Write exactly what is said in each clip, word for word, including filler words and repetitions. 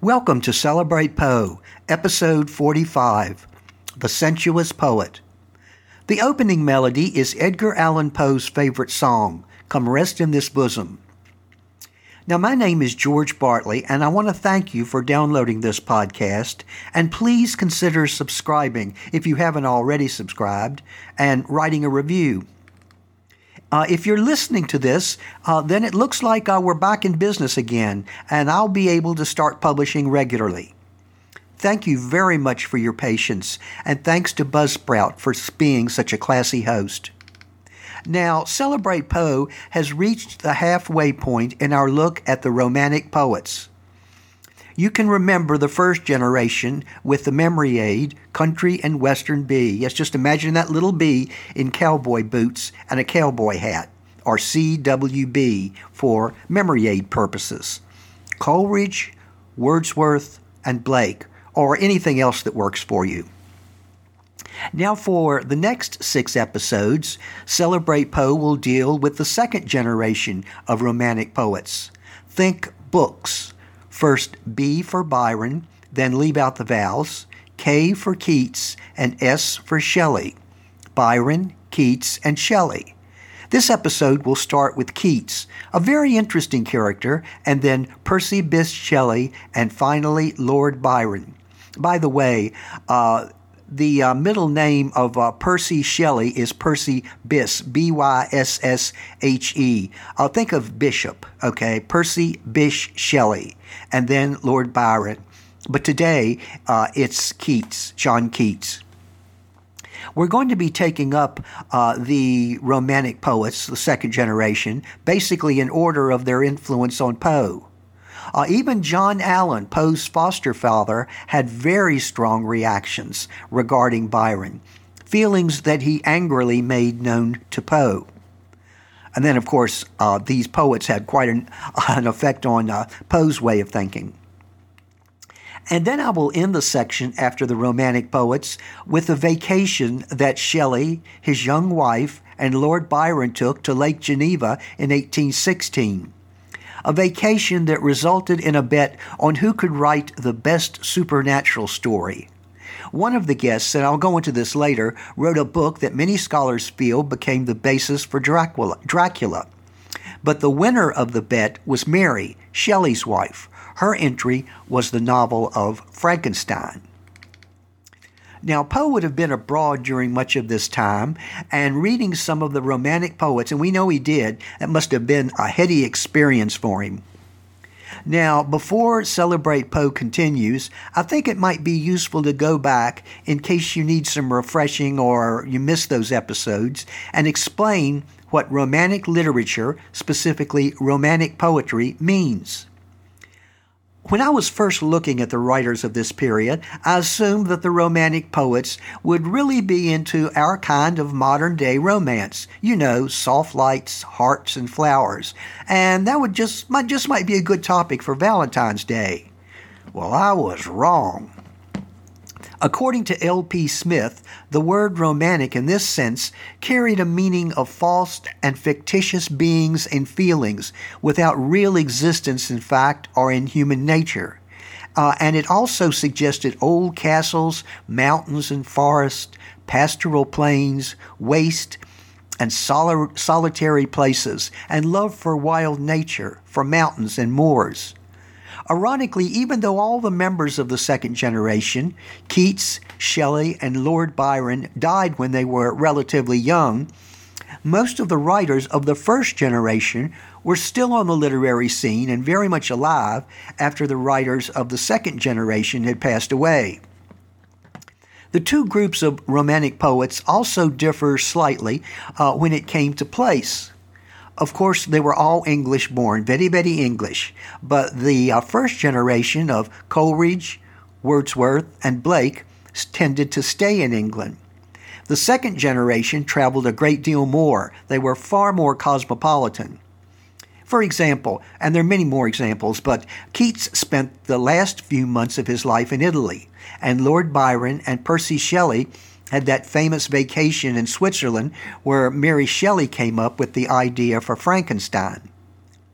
Welcome to Celebrate Poe, Episode forty-five, The Sensuous Poet. The opening melody is Edgar Allan Poe's favorite song, Come Rest in This Bosom. Now, my name is George Bartley, and I want to thank you for downloading this podcast, and please consider subscribing if you haven't already subscribed, and writing a review. Uh, if you're listening to this, uh, then it looks like uh, we're back in business again, and I'll be able to start publishing regularly. Thank you very much for your patience, and thanks to Buzzsprout for being such a classy host. Now, Celebrate Poe has reached the halfway point in our look at the Romantic poets. You can remember the first generation with the memory aid, Country and Western Bee. Yes, just imagine that little bee in cowboy boots and a cowboy hat, or C W B for memory aid purposes. Coleridge, Wordsworth, and Blake, or anything else that works for you. Now for the next six episodes, Celebrate Poe will deal with the second generation of Romantic poets. Think books. First B for Byron, then leave out the vowels, K for Keats, and S for Shelley. Byron, Keats, and Shelley. This episode will start with Keats, a very interesting character, and then Percy Bysshe Shelley, and finally Lord Byron. By the way, uh, the uh, middle name of uh, Percy Shelley is Percy Bysshe, B Y S S H E. I'll think of Bishop, okay? Percy Bysshe Shelley, and then Lord Byron. But today, uh, it's Keats, John Keats. We're going to be taking up uh, the Romantic poets, the second generation, basically in order of their influence on Poe. Uh, even John Allan, Poe's foster father, had very strong reactions regarding Byron, feelings that he angrily made known to Poe. And then, of course, uh, these poets had quite an, an effect on uh, Poe's way of thinking. And then I will end the section after the Romantic poets with a vacation that Shelley, his young wife, and Lord Byron took to Lake Geneva in eighteen sixteen. A vacation that resulted in a bet on who could write the best supernatural story. One of the guests, and I'll go into this later, wrote a book that many scholars feel became the basis for Dracula. Dracula. But the winner of the bet was Mary, Shelley's wife. Her entry was the novel of Frankenstein. Now, Poe would have been abroad during much of this time, and reading some of the Romantic poets, and we know he did, that must have been a heady experience for him. Now, before Celebrate Poe continues, I think it might be useful to go back, in case you need some refreshing or you missed those episodes, and explain what Romantic literature, specifically Romantic poetry, means. When I was first looking at the writers of this period, I assumed that the Romantic poets would really be into our kind of modern-day romance. You know, soft lights, hearts, and flowers. And that would just might, just might be a good topic for Valentine's Day. Well, I was wrong. According to L P Smith, the word romantic in this sense carried a meaning of false and fictitious beings and feelings without real existence in fact or in human nature. Uh, and it also suggested old castles, mountains and forests, pastoral plains, waste, and soli- solitary places, and love for wild nature, for mountains and moors. Ironically, even though all the members of the second generation, Keats, Shelley, and Lord Byron, died when they were relatively young, most of the writers of the first generation were still on the literary scene and very much alive after the writers of the second generation had passed away. The two groups of Romantic poets also differ slightly uh, when it came to place. Of course, they were all English-born, very, very English, but the uh, first generation of Coleridge, Wordsworth, and Blake tended to stay in England. The second generation traveled a great deal more. They were far more cosmopolitan. For example, and there are many more examples, but Keats spent the last few months of his life in Italy, and Lord Byron and Percy Shelley had that famous vacation in Switzerland where Mary Shelley came up with the idea for Frankenstein.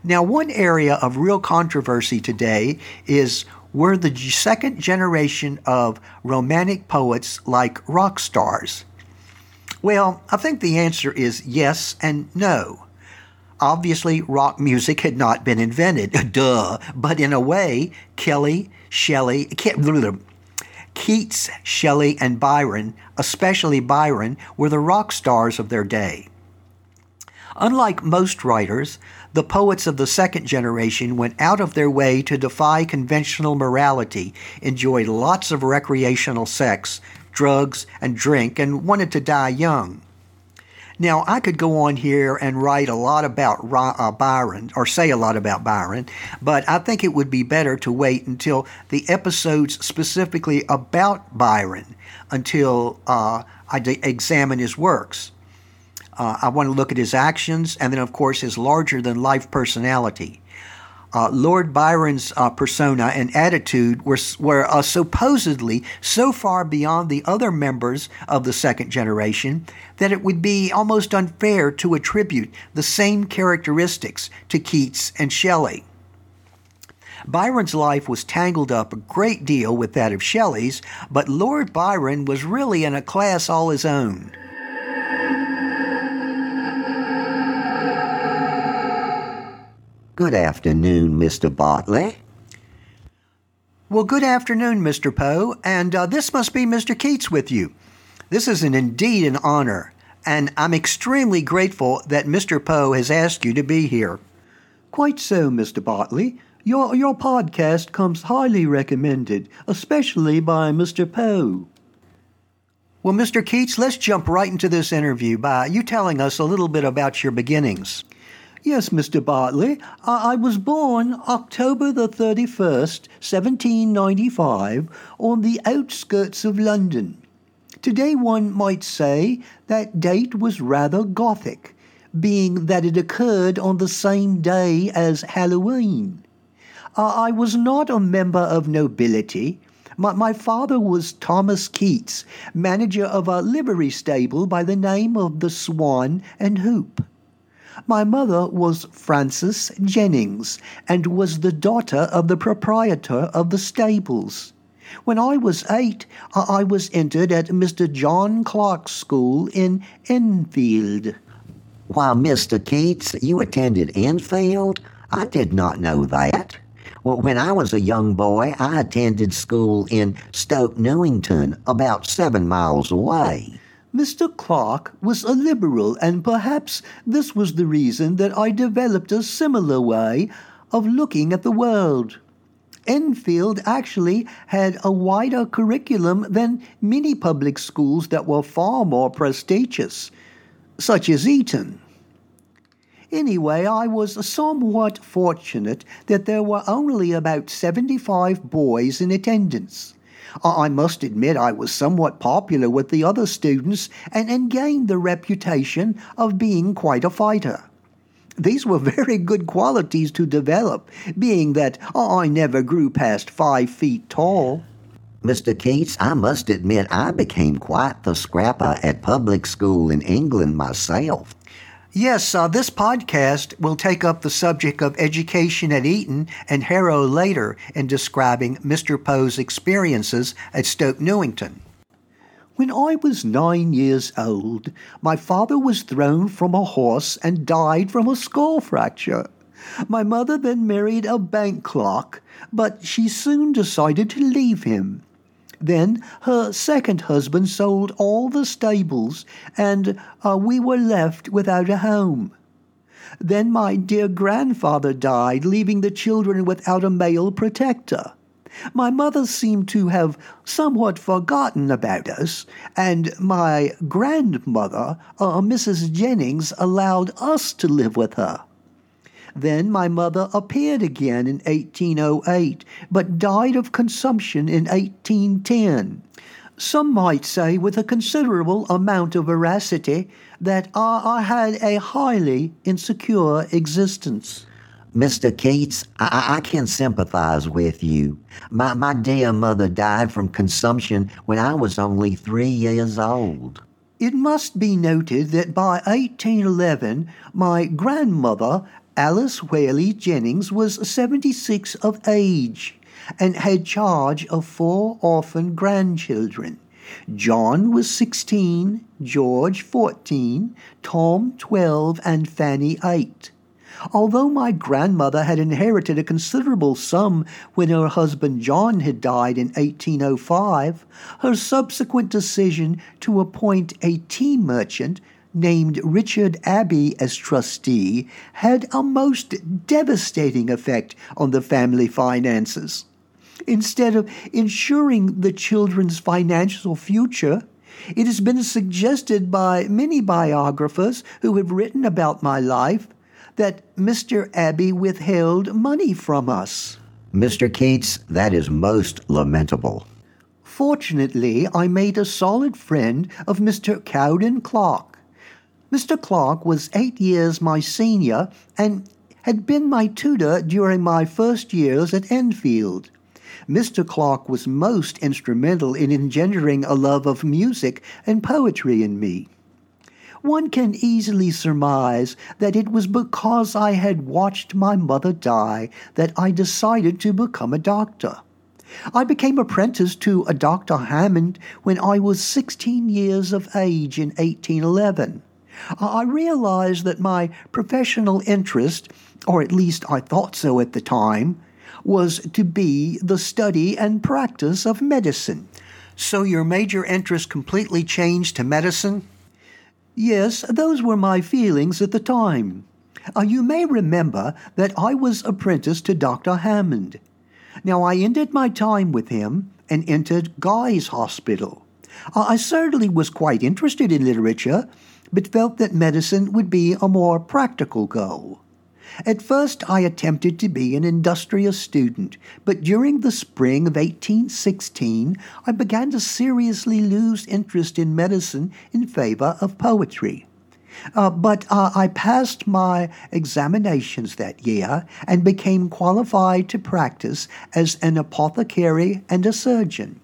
Now, one area of real controversy today is were the second generation of romantic poets like rock stars? Well, I think the answer is yes and no. Obviously, rock music had not been invented, duh, but in a way, Kelly, Shelley, Keats, Shelley, and Byron, especially Byron, were the rock stars of their day. Unlike most writers, the poets of the second generation went out of their way to defy conventional morality, enjoyed lots of recreational sex, drugs, and drink, and wanted to die young. Now, I could go on here and write a lot about uh, Byron, or say a lot about Byron, but I think it would be better to wait until the episodes specifically about Byron, until uh, I de- examine his works. Uh, I want to look at his actions, and then, of course, his larger-than-life personality. Uh, Lord Byron's uh, persona and attitude were, were uh, supposedly so far beyond the other members of the second generation that it would be almost unfair to attribute the same characteristics to Keats and Shelley. Byron's life was tangled up a great deal with that of Shelley's, but Lord Byron was really in a class all his own. Good afternoon, Mister Bartley. Well, good afternoon, Mister Poe, and uh, this must be Mister Keats with you. This is an, indeed an honor, and I'm extremely grateful that Mister Poe has asked you to be here. Quite so, Mister Bartley. Your, your podcast comes highly recommended, especially by Mister Poe. Well, Mister Keats, let's jump right into this interview by you telling us a little bit about your beginnings. Yes, Mister Bartley, I, I was born October the thirty-first, seventeen ninety-five, on the outskirts of London. Today one might say that date was rather Gothic, being that it occurred on the same day as Halloween. Uh, I was not a member of nobility. My, my father was Thomas Keats, manager of a livery stable by the name of the Swan and Hoop. My mother was Frances Jennings, and was the daughter of the proprietor of the stables. When I was eight, I was entered at Mister John Clark's school in Enfield. Why, Mister Keats, you attended Enfield? I did not know that. Well, when I was a young boy, I attended school in Stoke Newington, about seven miles away. Mister Clark was a liberal, and perhaps this was the reason that I developed a similar way of looking at the world. Enfield actually had a wider curriculum than many public schools that were far more prestigious, such as Eton. Anyway, I was somewhat fortunate that there were only about seventy-five boys in attendance. I must admit I was somewhat popular with the other students and, and gained the reputation of being quite a fighter. These were very good qualities to develop, being that I never grew past five feet tall. Mister Keats, I must admit I became quite the scrapper at public school in England myself. Yes, uh, this podcast will take up the subject of education at Eton and Harrow later in describing Mister Poe's experiences at Stoke Newington. When I was nine years old, my father was thrown from a horse and died from a skull fracture. My mother then married a bank clerk, but she soon decided to leave him. Then her second husband sold all the stables, and uh, we were left without a home. Then my dear grandfather died, leaving the children without a male protector. My mother seemed to have somewhat forgotten about us, and my grandmother, uh, Missus Jennings, allowed us to live with her. Then my mother appeared again in eighteen oh eight, but died of consumption in eighteen ten. Some might say, with a considerable amount of veracity, that I, I had a highly insecure existence. Mister Keats, I, I can sympathize with you. My, my dear mother died from consumption when I was only three years old. It must be noted that by eighteen eleven, my grandmother, Alice Whaley Jennings was seventy-six of age and had charge of four orphan grandchildren. John was sixteen, George fourteen, Tom twelve, and Fanny eight. Although my grandmother had inherited a considerable sum when her husband John had died in eighteen oh five, her subsequent decision to appoint a tea merchant named Richard Abbey as trustee had a most devastating effect on the family finances. Instead of ensuring the children's financial future, it has been suggested by many biographers who have written about my life that Mister Abbey withheld money from us. Mister Keats, that is most lamentable. Fortunately, I made a solid friend of Mister Cowden Clark. Mister Clark was eight years my senior and had been my tutor during my first years at Enfield. Mister Clark was most instrumental in engendering a love of music and poetry in me. One can easily surmise that it was because I had watched my mother die that I decided to become a doctor. I became apprenticed to a Doctor Hammond when I was sixteen years of age in eighteen eleven. I realized that my professional interest, or at least I thought so at the time, was to be the study and practice of medicine. So your major interest completely changed to medicine? Yes, those were my feelings at the time. Uh, you may remember that I was apprenticed to Doctor Hammond. Now, I ended my time with him and entered Guy's Hospital. Uh, I certainly was quite interested in literature, but felt that medicine would be a more practical goal. At first, I attempted to be an industrious student, but during the spring of eighteen sixteen, I began to seriously lose interest in medicine in favor of poetry. Uh, but uh, I passed my examinations that year and became qualified to practice as an apothecary and a surgeon.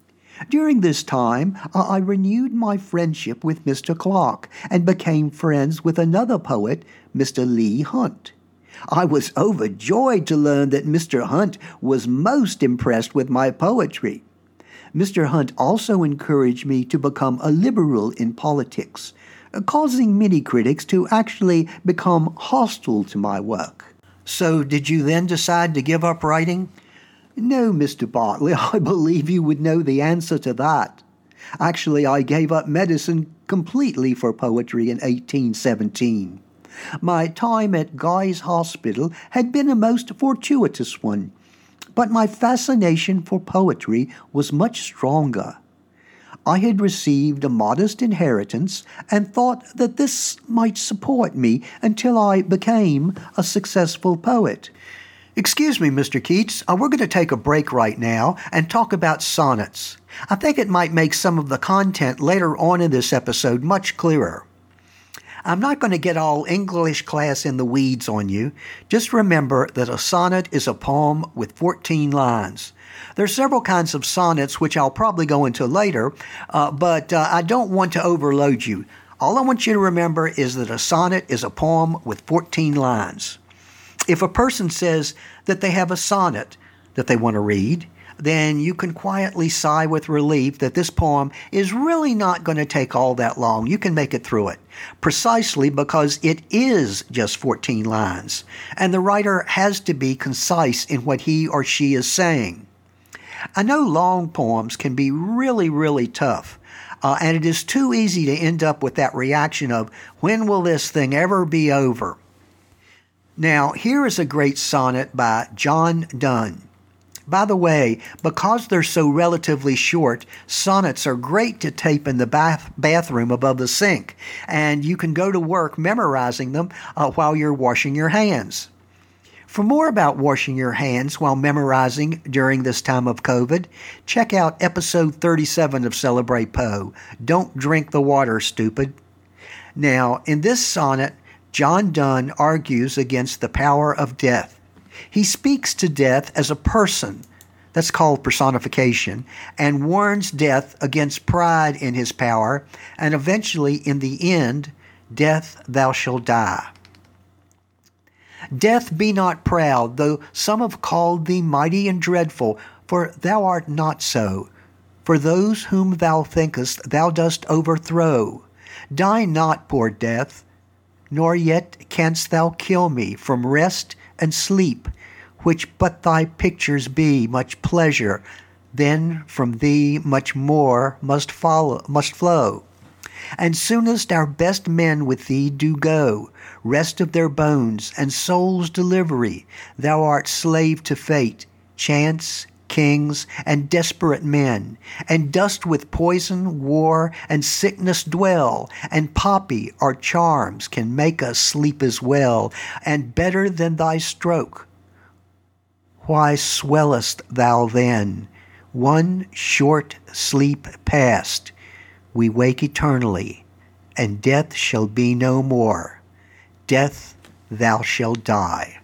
During this time, uh, I renewed my friendship with Mister Clark and became friends with another poet, Mister Leigh Hunt. I was overjoyed to learn that Mister Hunt was most impressed with my poetry. Mister Hunt also encouraged me to become a liberal in politics, causing many critics to actually become hostile to my work. So did you then decide to give up writing? No, Mister Bartley, I believe you would know the answer to that. Actually, I gave up medicine completely for poetry in eighteen seventeen. My time at Guy's Hospital had been a most fortuitous one, but my fascination for poetry was much stronger. I had received a modest inheritance and thought that this might support me until I became a successful poet. Excuse me, Mister Keats, uh, we're going to take a break right now and talk about sonnets. I think it might make some of the content later on in this episode much clearer. I'm not going to get all English class in the weeds on you. Just remember that a sonnet is a poem with fourteen lines. There are several kinds of sonnets, which I'll probably go into later, uh, but uh, I don't want to overload you. All I want you to remember is that a sonnet is a poem with fourteen lines. If a person says that they have a sonnet that they want to read, then you can quietly sigh with relief that this poem is really not going to take all that long. You can make it through it, precisely because it is just fourteen lines, and the writer has to be concise in what he or she is saying. I know long poems can be really, really tough, uh, and it is too easy to end up with that reaction of, when will this thing ever be over? Now, here is a great sonnet by John Donne. By the way, because they're so relatively short, sonnets are great to tape in the bath- bathroom above the sink, and you can go to work memorizing them uh, while you're washing your hands. For more about washing your hands while memorizing during this time of COVID, check out episode thirty-seven of Celebrate Poe. Don't drink the water, stupid. Now, in this sonnet, John Donne argues against the power of death. He speaks to death as a person, that's called personification, and warns death against pride in his power, and eventually, in the end, death thou shalt die. Death, be not proud, though some have called thee mighty and dreadful, for thou art not so. For those whom thou thinkest thou dost overthrow. Die not, poor Death, nor yet canst thou kill me from rest and sleep, which but thy pictures be much pleasure, then from thee much more must follow, must flow. And soonest our best men with thee do go, rest of their bones and soul's delivery. Thou art slave to fate, chance, kings, and desperate men, and dost with poison, war, and sickness dwell, and poppy our charms can make us sleep as well, and better than thy stroke. Why swellest thou then? One short sleep past, we wake eternally, and death shall be no more. Death, thou shalt die.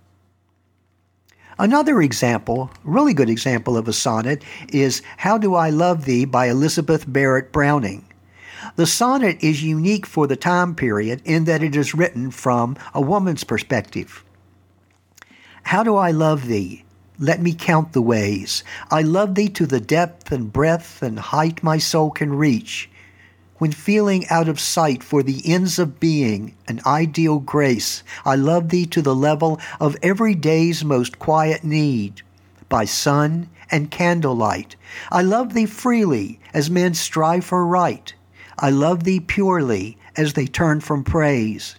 Another example, really good example of a sonnet, is How Do I Love Thee by Elizabeth Barrett Browning. The sonnet is unique for the time period in that it is written from a woman's perspective. How do I love thee? Let me count the ways. I love thee to the depth and breadth and height my soul can reach. When feeling out of sight for the ends of being, an ideal grace, I love thee to the level of every day's most quiet need. By sun and candlelight, I love thee freely as men strive for right. I love thee purely as they turn from praise.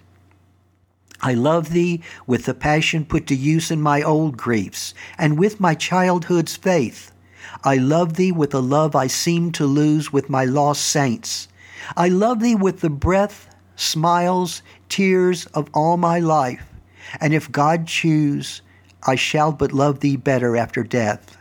I love thee with the passion put to use in my old griefs, and with my childhood's faith. I love thee with the love I seem to lose with my lost saints. I love thee with the breath, smiles, tears of all my life, and if God choose, I shall but love thee better after death.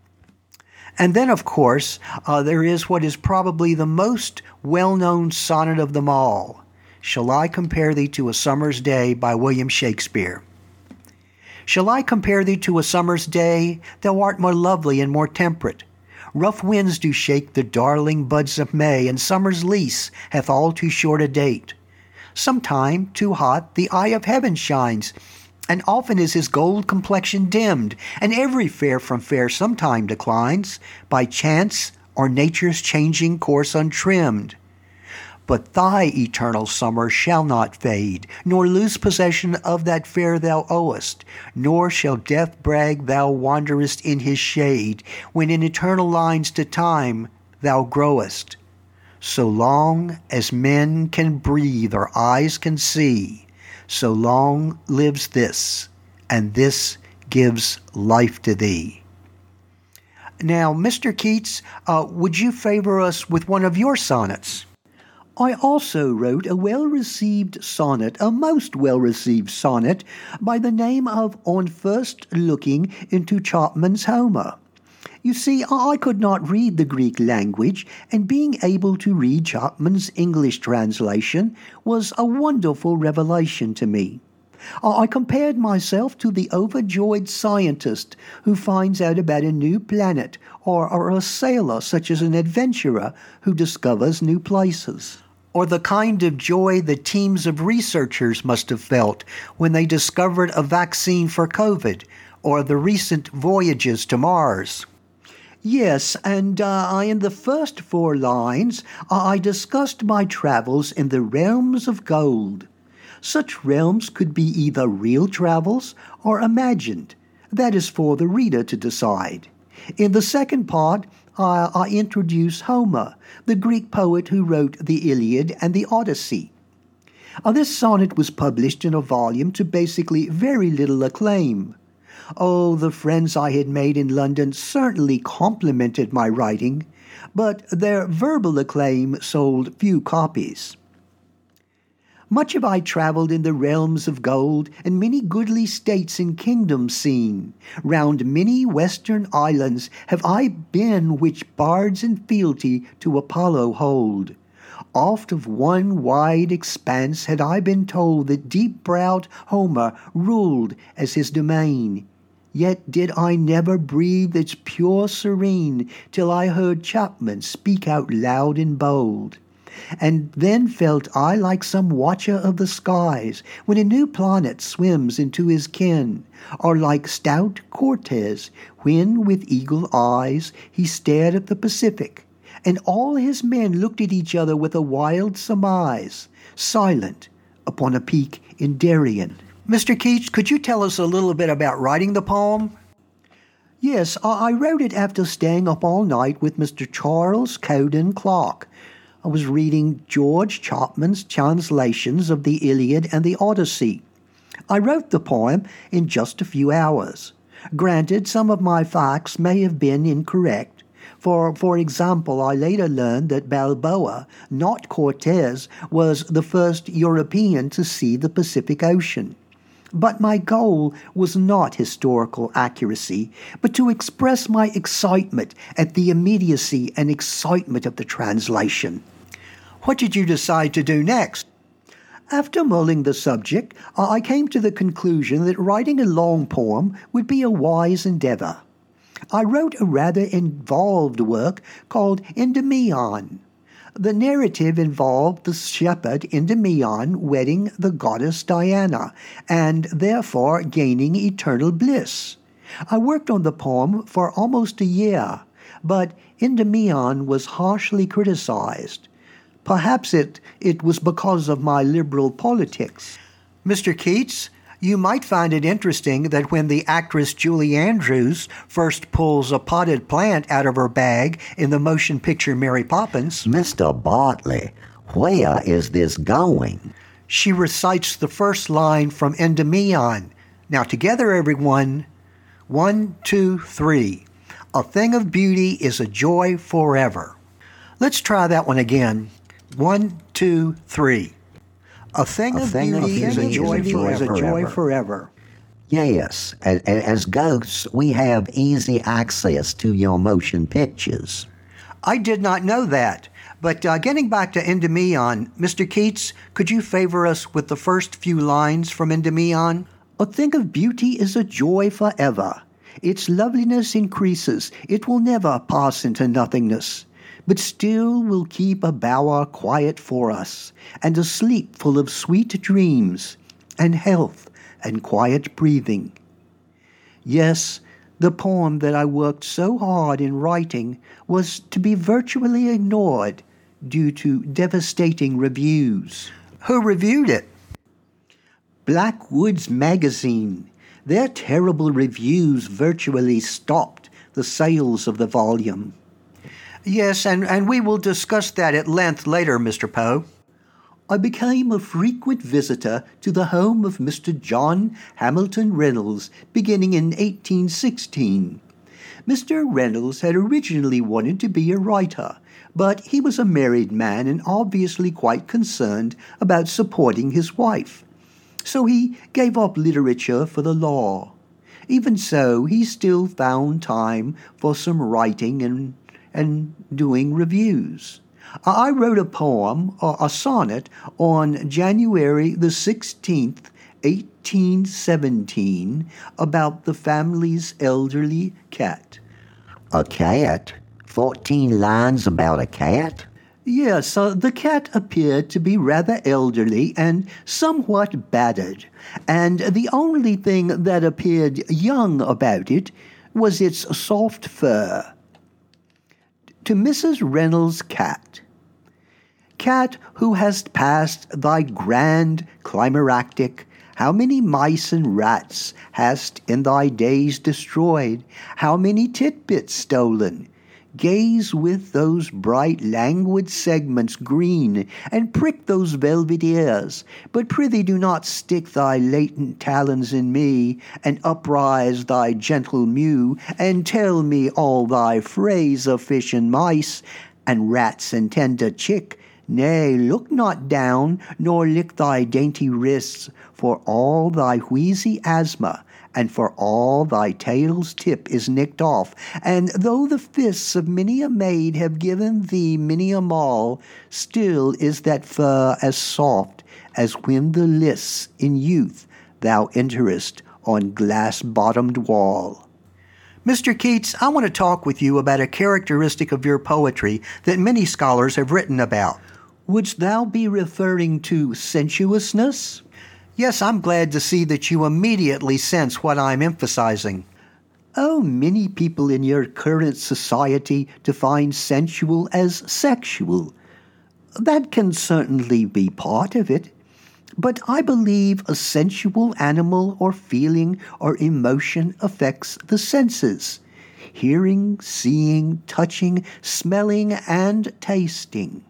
And then, of course, uh, there is what is probably the most well-known sonnet of them all, Shall I Compare Thee to a Summer's Day by William Shakespeare. Shall I compare thee to a summer's day? Thou art more lovely and more temperate. Rough winds do shake the darling buds of May, and summer's lease hath all too short a date. Sometime, too hot, the eye of heaven shines, and often is his gold complexion dimmed, and every fair from fair sometime declines, by chance or nature's changing course untrimmed. But thy eternal summer shall not fade, nor lose possession of that fair thou owest, nor shall death brag thou wanderest in his shade, when in eternal lines to time thou growest. So long as men can breathe or eyes can see, so long lives this, and this gives life to thee. Now, Mister Keats, uh, would you favor us with one of your sonnets? I also wrote a well-received sonnet, a most well-received sonnet, by the name of On First Looking into Chapman's Homer. You see, I could not read the Greek language, and being able to read Chapman's English translation was a wonderful revelation to me. I compared myself to the overjoyed scientist who finds out about a new planet, or, or a sailor such as an adventurer who discovers new places. Or the kind of joy the teams of researchers must have felt when they discovered a vaccine for COVID, or the recent voyages to Mars. Yes, and uh, in the first four lines, I discussed my travels in the realms of gold. Such realms could be either real travels or imagined. That is for the reader to decide. In the second part, uh, I introduce Homer, the Greek poet who wrote the Iliad and the Odyssey. Uh, this sonnet was published in a volume to basically very little acclaim. Oh, the friends I had made in London certainly complimented my writing, but their verbal acclaim sold few copies. Much have I travelled in the realms of gold, and many goodly states and kingdoms seen. Round many western islands have I been, which bards and fealty to Apollo hold. Oft of one wide expanse had I been told that deep-browed Homer ruled as his domain. Yet did I never breathe its pure serene till I heard Chapman speak out loud and bold. and then felt I like some watcher of the skies when a new planet swims into his ken, or like stout Cortez when with eagle eyes he stared at the Pacific, and all his men looked at each other with a wild surmise, silent upon a peak in Darien. Mister Keats, could you tell us a little bit about writing the poem? Yes, I wrote it after staying up all night with Mister Charles Cowden Clarke. I was reading George Chapman's translations of the Iliad and the Odyssey. I wrote the poem in just a few hours. Granted, some of my facts may have been incorrect. For, for example, I later learned that Balboa, not Cortez, was the first European to see the Pacific Ocean. But my goal was not historical accuracy, but to express my excitement at the immediacy and excitement of the translation. What did you decide to do next? After mulling the subject, I came to the conclusion that writing a long poem would be a wise endeavor. I wrote a rather involved work called Endymion. The narrative involved the shepherd Endymion wedding the goddess Diana, and therefore gaining eternal bliss. I worked on the poem for almost a year, but Endymion was harshly criticized. Perhaps it, it was because of my liberal politics. Mister Keats, you might find it interesting that when the actress Julie Andrews first pulls a potted plant out of her bag in the motion picture Mary Poppins, Mister Bartley, where is this going? She recites the first line from Endymion. Now together, everyone. One, two, three. A thing of beauty is a joy forever. Let's try that one again. One, two, three. A thing A of thing of beauty is a beauty joy is a joy forever. Is a joy forever. Yes, as, as ghosts, we have easy access to your motion pictures. I did not know that. But uh, getting back to Endymion, Mister Keats, could you favor us with the first few lines from Endymion? A thing of beauty is a joy forever. Its loveliness increases. It will never pass into nothingness, but still will keep a bower quiet for us, and a sleep full of sweet dreams, and health and quiet breathing. Yes, the poem that I worked so hard in writing was to be virtually ignored due to devastating reviews. Who reviewed it? Blackwoods Magazine. Their terrible reviews virtually stopped the sales of the volume. Yes, and, and we will discuss that at length later, Mister Poe. I became a frequent visitor to the home of Mister John Hamilton Reynolds beginning in eighteen sixteen. Mister Reynolds had originally wanted to be a writer, but he was a married man and obviously quite concerned about supporting his wife. So he gave up literature for the law. Even so, he still found time for some writing and, and doing reviews. I wrote a poem, a sonnet, on January the sixteenth, eighteen seventeen, about the family's elderly cat. A cat? Fourteen lines about a cat? Yes, uh, the cat appeared to be rather elderly and somewhat battered, and the only thing that appeared young about it was its soft fur. To Missus Reynolds' cat. Cat who hast passed thy grand climacteric, how many mice and rats hast in thy days destroyed, how many titbits stolen? Gaze with those bright languid segments green, and prick those velvet ears, but prithee do not stick thy latent talons in me, and uprise thy gentle mew, and tell me all thy phrase of fish and mice, and rats and tender chick. Nay, look not down, nor lick thy dainty wrists, for all thy wheezy asthma, and for all thy tail's tip is nicked off, and though the fists of many a maid have given thee many a maul, still is that fur as soft as when the lists in youth thou enterest on glass-bottomed wall. Mister Keats, I want to talk with you about a characteristic of your poetry that many scholars have written about. Wouldst thou be referring to sensuousness? Yes, I'm glad to see that you immediately sense what I'm emphasizing. Oh, many people in your current society define sensual as sexual. That can certainly be part of it. But I believe a sensual animal or feeling or emotion affects the senses: hearing, seeing, touching, smelling, and tasting.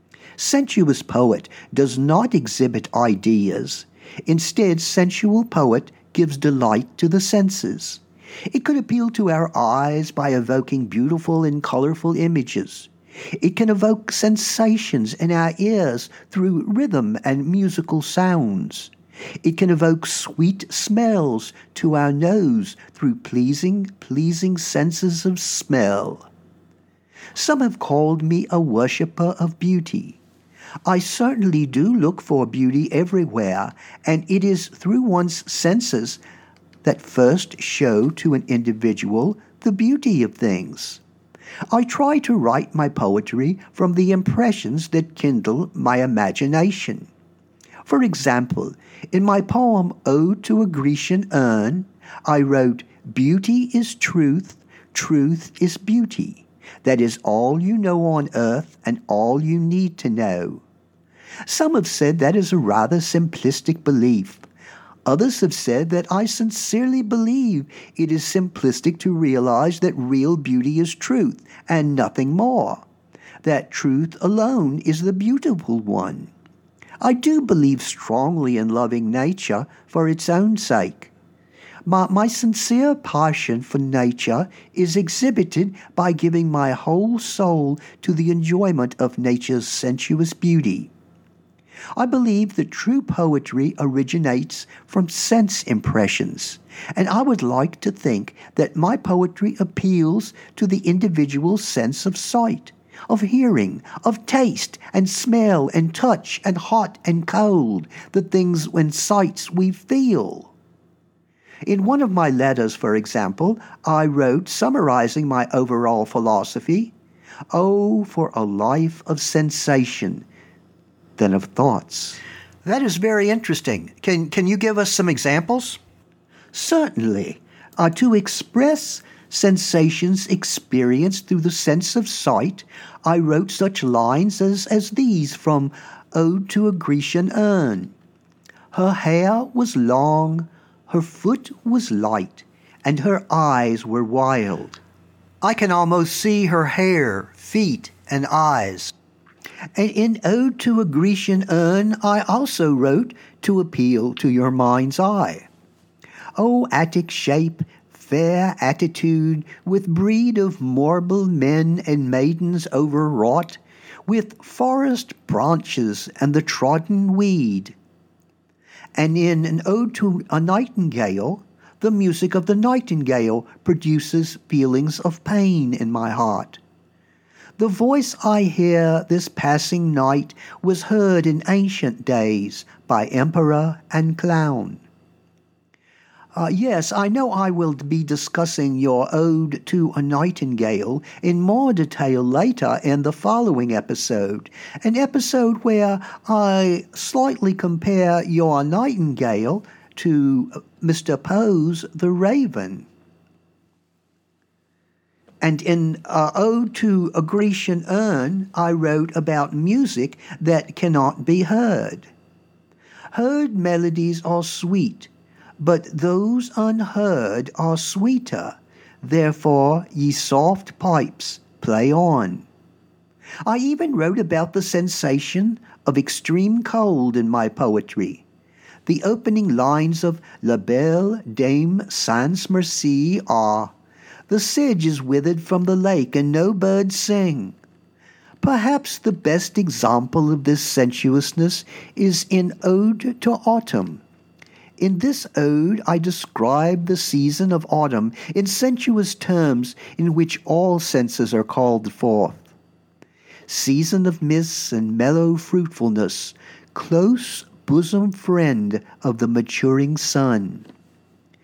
Sensuous poet does not exhibit ideas. Instead, sensual poet gives delight to the senses. It could appeal to our eyes by evoking beautiful and colorful images. It can evoke sensations in our ears through rhythm and musical sounds. It can evoke sweet smells to our nose through pleasing, pleasing senses of smell. Some have called me a worshipper of beauty. I certainly do look for beauty everywhere, and it is through one's senses that first show to an individual the beauty of things. I try to write my poetry from the impressions that kindle my imagination. For example, in my poem Ode to a Grecian Urn, I wrote, "Beauty is truth, truth is beauty. That is all you know on earth and all you need to know." Some have said that is a rather simplistic belief. Others have said that I sincerely believe it is simplistic to realize that real beauty is truth and nothing more, that truth alone is the beautiful one. I do believe strongly in loving nature for its own sake. My, my sincere passion for nature is exhibited by giving my whole soul to the enjoyment of nature's sensuous beauty. I believe that true poetry originates from sense impressions, and I would like to think that my poetry appeals to the individual's sense of sight, of hearing, of taste and smell and touch and hot and cold, the things and sights we feel. In one of my letters, for example, I wrote, summarizing my overall philosophy, "Oh, for a life of sensation than of thoughts." That is very interesting. Can, can you give us some examples? Certainly. Uh, to express sensations experienced through the sense of sight, I wrote such lines as, as these from Ode to a Grecian Urn. "Her hair was long, her foot was light, and her eyes were wild." I can almost see her hair, feet, and eyes. And in Ode to a Grecian Urn, I also wrote to appeal to your mind's eye. "O Attic shape, fair attitude, with breed of marble men and maidens overwrought, with forest branches and the trodden weed." And in an Ode to a Nightingale, the music of the nightingale produces feelings of pain in my heart. "The voice I hear this passing night was heard in ancient days by emperor and clown." Uh, yes, I know I will be discussing your Ode to a Nightingale in more detail later in the following episode, an episode where I slightly compare your nightingale to Mister Poe's The Raven. And in uh, Ode to a Grecian Urn, I wrote about music that cannot be heard. "Heard melodies are sweet, but those unheard are sweeter. Therefore, ye soft pipes, play on." I even wrote about the sensation of extreme cold in my poetry. The opening lines of La Belle Dame Sans Merci are, "The sedge is withered from the lake, and no birds sing." Perhaps the best example of this sensuousness is in Ode to Autumn. In this ode, I describe the season of autumn in sensuous terms in which all senses are called forth. "Season of mists and mellow fruitfulness, close bosom friend of the maturing sun."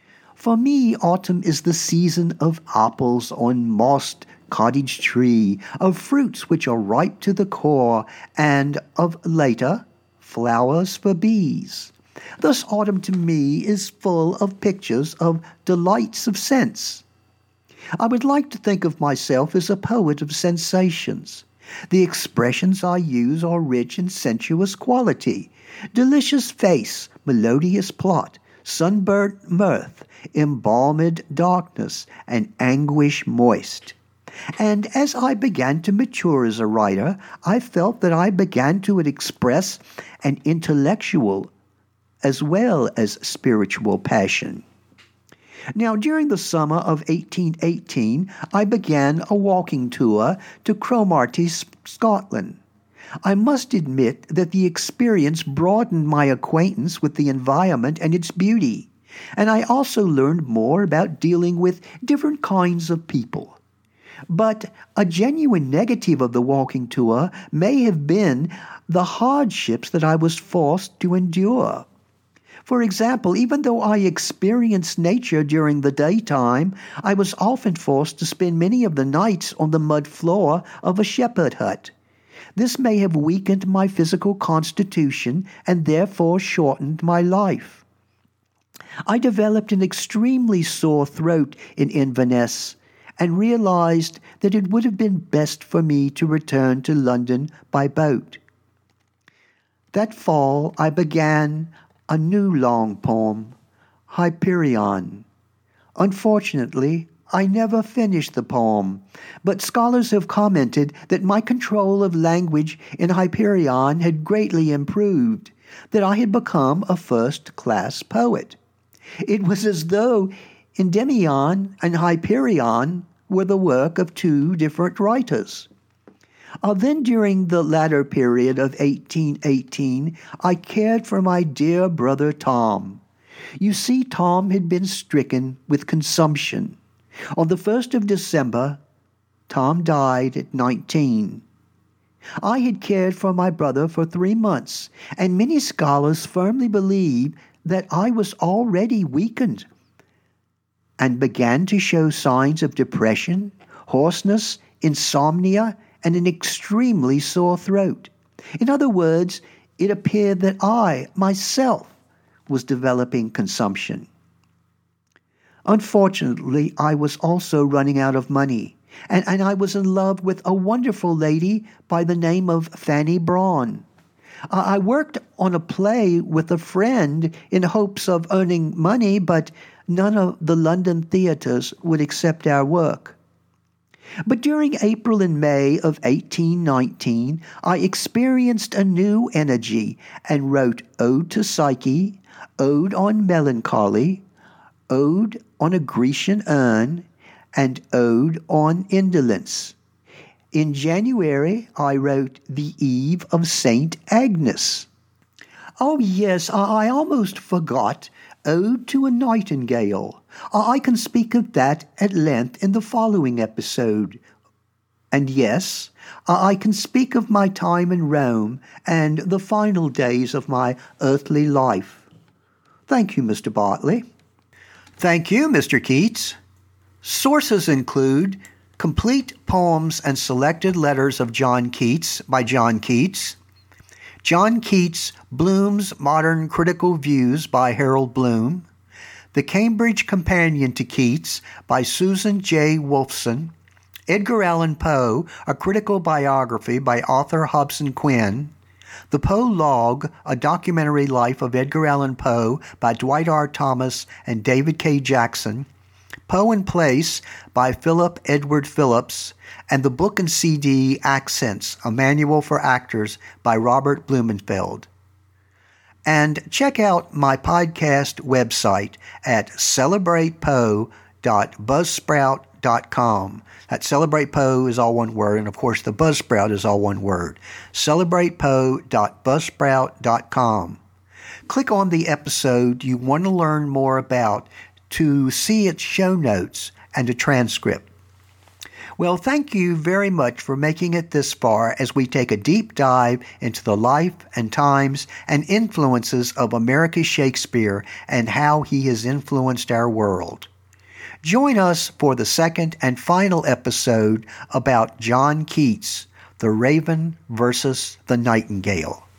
For me, autumn is the season of apples on mossed cottage tree, of fruits which are ripe to the core, and of later, flowers for bees. Thus autumn to me is full of pictures of delights of sense. I would like to think of myself as a poet of sensations. The expressions I use are rich in sensuous quality, delicious face, melodious plot, sunburnt mirth, embalmed darkness, and anguish moist. And as I began to mature as a writer, I felt that I began to express an intellectual as well as spiritual passion. Now, during the summer of eighteen eighteen, I began a walking tour to Cromarty, Scotland. I must admit that the experience broadened my acquaintance with the environment and its beauty, and I also learned more about dealing with different kinds of people. But a genuine negative of the walking tour may have been the hardships that I was forced to endure. For example, even though I experienced nature during the daytime, I was often forced to spend many of the nights on the mud floor of a shepherd hut. This may have weakened my physical constitution and therefore shortened my life. I developed an extremely sore throat in Inverness and realized that it would have been best for me to return to London by boat. That fall I began a new long poem, Hyperion. Unfortunately, I never finished the poem, but scholars have commented that my control of language in Hyperion had greatly improved, that I had become a first-class poet. It was as though Endymion and Hyperion were the work of two different writers. Uh, then during the latter period of eighteen eighteen, I cared for my dear brother Tom. You see, Tom had been stricken with consumption. On the first of December, Tom died at nineteen. I had cared for my brother for three months, and many scholars firmly believe that I was already weakened and began to show signs of depression, hoarseness, insomnia, and an extremely sore throat. In other words, it appeared that I, myself, was developing consumption. Unfortunately, I was also running out of money, and, and I was in love with a wonderful lady by the name of Fanny Braun. Uh, I worked on a play with a friend in hopes of earning money, but none of the London theatres would accept our work. But during April and May of eighteen nineteen, I experienced a new energy and wrote Ode to Psyche, Ode on Melancholy, Ode on a Grecian Urn, and Ode on Indolence. In January, I wrote The Eve of Saint Agnes. Oh yes, I, I almost forgot Ode to a Nightingale. I can speak of that at length in the following episode. And yes, I can speak of my time in Rome and the final days of my earthly life. Thank you, Mister Bartley. Thank you, Mister Keats. Sources include Complete Poems and Selected Letters of John Keats by John Keats, John Keats, Bloom's Modern Critical Views by Harold Bloom, The Cambridge Companion to Keats by Susan J. Wolfson, Edgar Allan Poe, A Critical Biography by Arthur Hobson Quinn, The Poe Log, A Documentary Life of Edgar Allan Poe by Dwight R. Thomas and David K. Jackson, Poe and Place by Philip Edward Phillips, and the book and C D Accents, A Manual for Actors by Robert Blumenfeld. And check out my podcast website at celebrate poe dot buzzsprout dot com. That Celebrate Poe is all one word, and of course the Buzzsprout is all one word. celebrate poe dot buzzsprout dot com. Click on the episode you want to learn more about to see its show notes and a transcript. Well, thank you very much for making it this far as we take a deep dive into the life and times and influences of America's Shakespeare and how he has influenced our world. Join us for the second and final episode about John Keats, The Raven versus the Nightingale.